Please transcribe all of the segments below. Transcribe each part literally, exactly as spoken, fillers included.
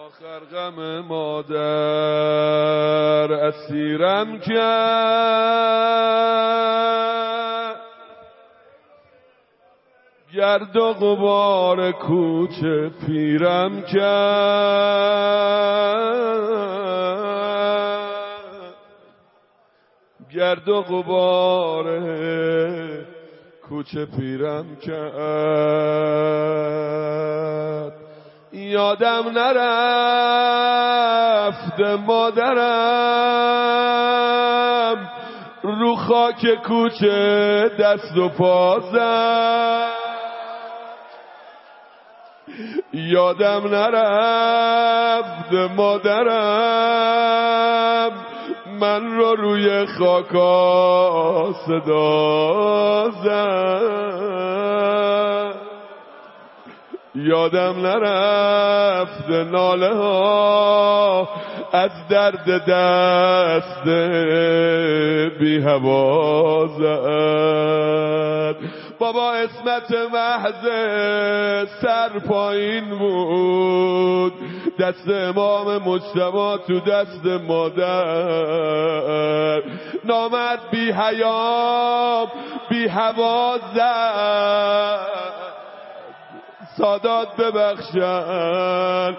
آخر غم مادر اسیرم کرد، گرد و غبار کوچه پیرم کرد، گرد و غبار کوچه پیرم کرد. یادم نرفت مادرم رو خاک کوچه دست و پا زد، یادم نرفت مادرم من رو روی خاکا صدا زد، یادم نرفت ناله ها از درد دست بی هوا زد. بابا اسمت محض سر پایین بود، دست امام مجتبی تو دست مادر، نامرد بی حیا بی هوا زد. سادات ببخشن،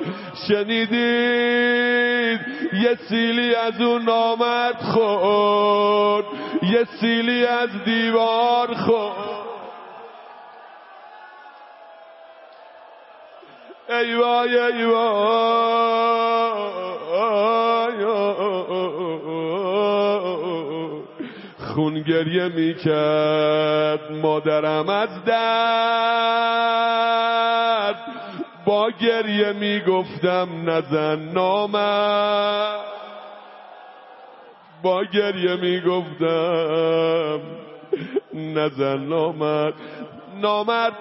شنیدید یه سیلی از اون نامرد خورد، یه سیلی از دیوار خورد. ای وای ای وای، خون گریه میکرد مادرم از درد، با گریه میگفتم نزن نامرد، با گریه میگفتم نزن نامرد، نامرد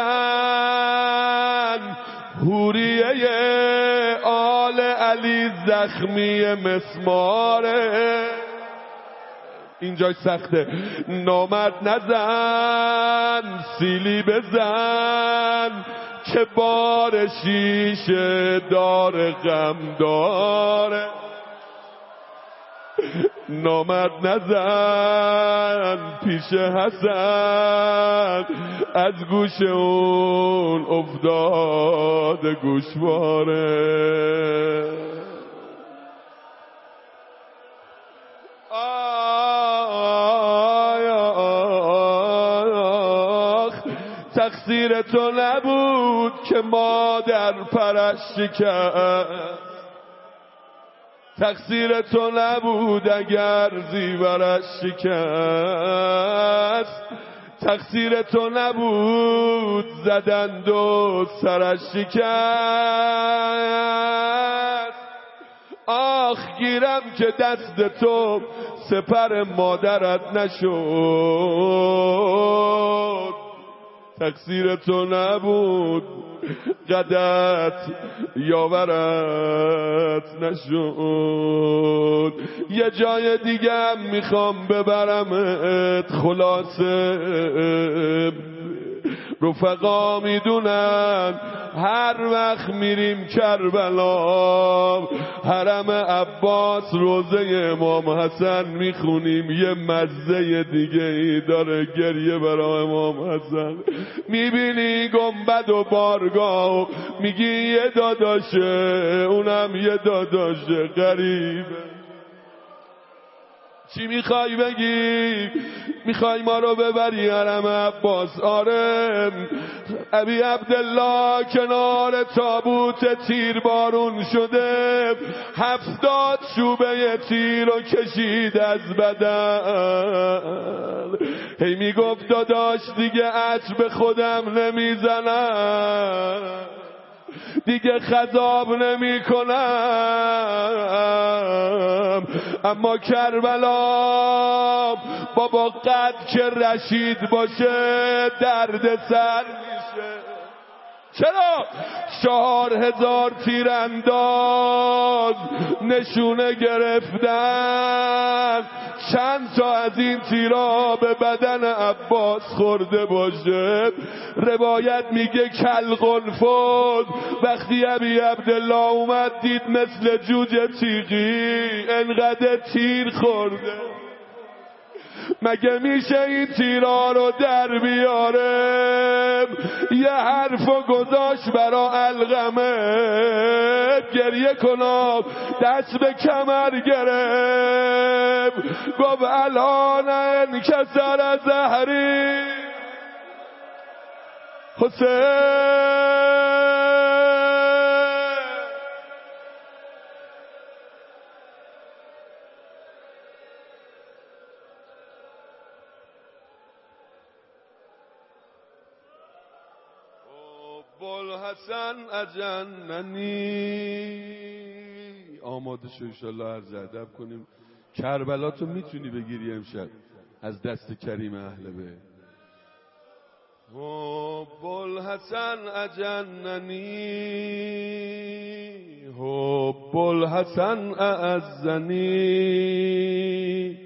نزن. حوریه آل علی زخمی مسماره، اینجاش سخته. نامرد نزن، سیلی بزن که بار شیشه دار غم داره. نامرد نزن پیش حسن، از گوش اون افتاد گوشواره. تقصیر تو نبود که مادر پرش شکست، تقصیر تو نبود اگر زیورش شکست، تقصیر تو نبود زدند و سرش شکست. آخ گیرم که دست تو سپر مادرت نشد، تقصیر تو نبود قدت یاورت نشد. یه جای دیگه هم میخوام ببرمت، خلاصه رفقا میدونن هر وقت میریم کربلا، حرم عباس روزه امام حسن میخونیم، یه مزه دیگه ای داره گریه برای امام حسن. میبینی گنبد و بارگاه، میگی یه داداشه، اونم یه داداشه غریبه. چی میخوای بگی؟ میخوای ما رو ببری حرم عباس؟ آره. ابی عبدالله کنار تابوت تیر بارون شده، هفتاد شوبه تیر رو کشید از بدن. هی میگفت داداش دیگه عطر به خودم نمیزنم، دیگه خضاب نمی کنم، اما کربلا بابا قد که رشید باشه درد سر میشه. چرا؟ چهار هزار تیرانداز نشونه گرفتن، چند تا از این تیرا به بدن عباس خورده باشه. روایت میگه کلقنفذ وقتی ابی عبدالله اومد دید مثل جوجه تیغی انقدر تیر خورده. مگه میشه این تیرا رو در بیاره؟ یه حرفو گذاشت برا علقمه، گریه کنم دست به کمر گرفت، گفت الان انکسر زهری حسین. بوالحسن اجننی. آماده شو انشالله عرض ادب کنیم. کربلا تو میتونی بگیری امشب از دست کریم اهل بیت. بوالحسن اجننی بوالحسن اعزنی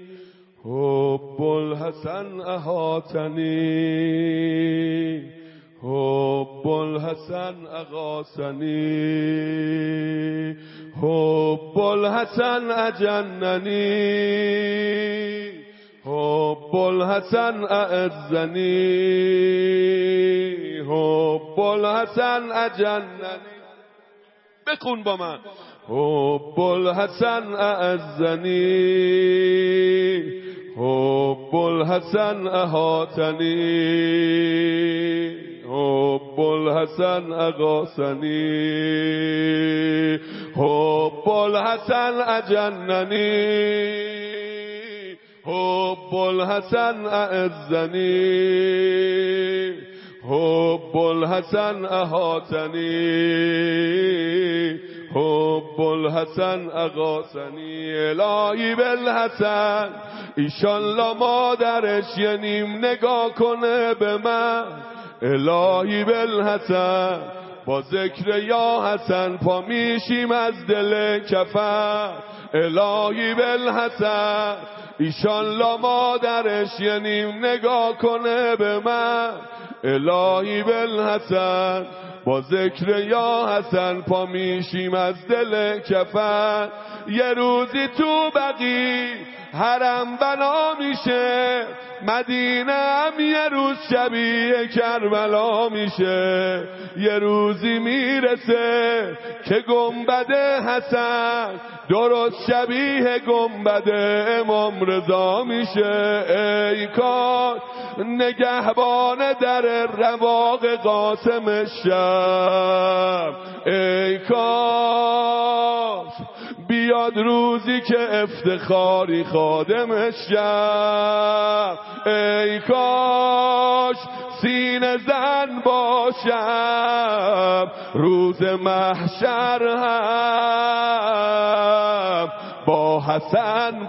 بوالحسن احاطنی حب الحسن اغاثنی حب الحسن اجننی حب الحسن اعزنی حب الحسن اجننی. بخون با من. حب الحسن اعزنی حب الحسن احاطنی حب الحسن اغاثنی حب الحسن اجننی حب الحسن اعزنی حب الحسن احاطنی حب الحسن اغاثنی. الهی بالحسن ایشالله مادرش یه نیم نگاه کنه به من. الهی بالحسن با ذکر یا حسن پا میشیم از دل کفن. الهی بالحسن ایشالله مادرش یه نیم نگاه کنه به من. الهی بالحسن با ذکر یا حسن پا میشیم از دل کفن. یه روزی تو بقی حرم بنا میشه، مدینه هم یه روز شبیه کربلا میشه. یه روزی میرسه که گنبد حسن درست شبیه گنبد امام رضا میشه. ای کاش نگهبان در رواق قاسم شب، ای کاش بیاد روزی که افتخاری خادمش شب. ای کاش سینه زن باشم روز محشر هم با حسن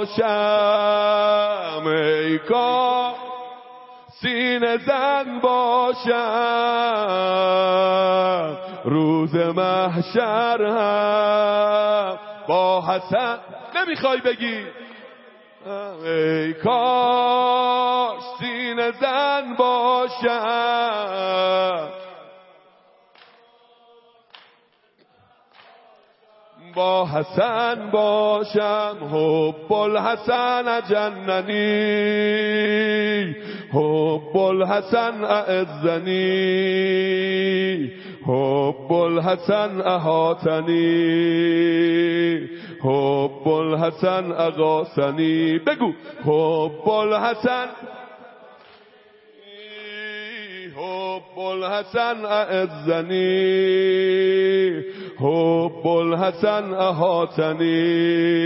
باشم. ای کاش سینه زن باشم روز محشر هم با حسن. نمیخوای بگی ای کاش سینه زن باشم با حسن باشم. حب الحسن اجننی حب الحسن اعزنی حب الحسن احاطنی حب الحسن اغاثنی. بگو حب الحسن حب الحسن اعزنی حب الحسن احاطنی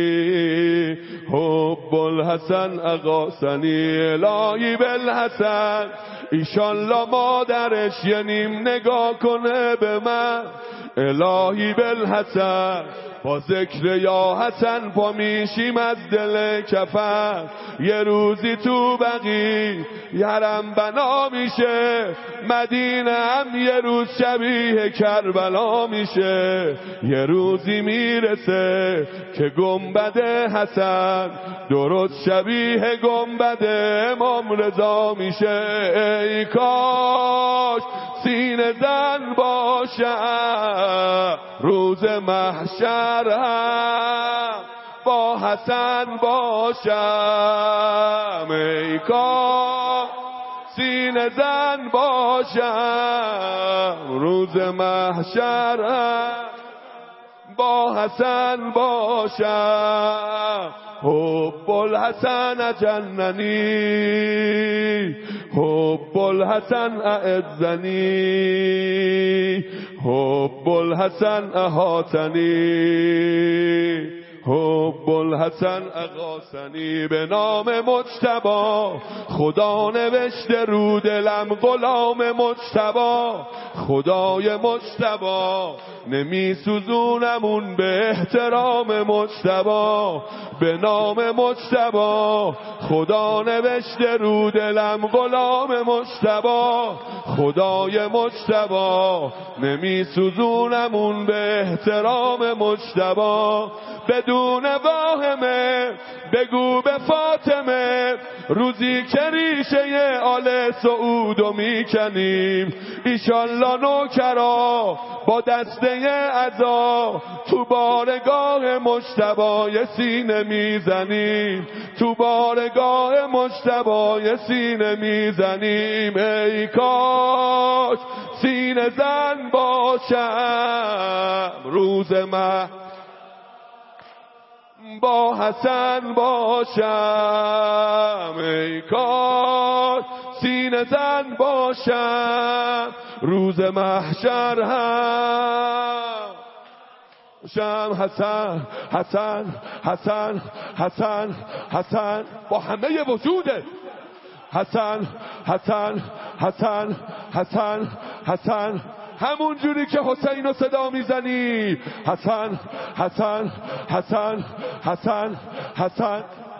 حب الحسن اغاثنی. الهی بالحسن ایشالله مادرش یه نیم نگاه کنه به من. الهی بالحسن با ذکر یا حسن پا میشیم از دل کفن. یه روزی تو بقی یرم بنا میشه، مدینه هم یه روز شبیه کربلا میشه. یه روزی میرسه که گنبد حسن درست شبیه گنبد امام رضا میشه. ای کاش سینه زن باشم روز محشر هم با حسن باشم. ای کاش سینه زن باشم روز محشر هم با حسن باشم. حب الحسن جننی، حب الحسن اعزنی، حب الحسن احاطنی، حب الحسن اغاثنی. به نام مجتبی خدا نوشته رو دلم غلام مجتبی. خدای مجتبی نمی سوزونمون به احترام مجتبی. به نام مجتبی خدا نوشته رو دلم غلام مجتبی. خدای مجتبی نمی سوزونمون به احترام مجتبی. بدون واهمه بگو به فاطمه روزی که ریشه آل سعودو میکنیم. ایشالله نوکرا با دسته عزا تو بارگاه مجتبی سینه میزنیم. تو بارگاه مجتبی سینه میزنیم. ای کاش سینه زن باشم روز مه با حسن باشم. ای کاش سینه زن باشم روز محشر هم شم. حسن حسن حسن حسن حسن با همه وجوده. حسن حسن حسن حسن حسن همون جوری که حسین رو صدا میزنی. حسن حسن حسن حسن حسن حسن